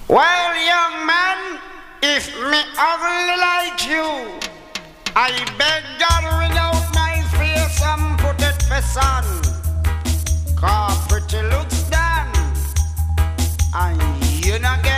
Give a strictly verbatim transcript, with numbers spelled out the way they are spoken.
Well, young man, if me ugly like you, I beg God ring out my face and put it for sun. Cause pretty looks done, and you not get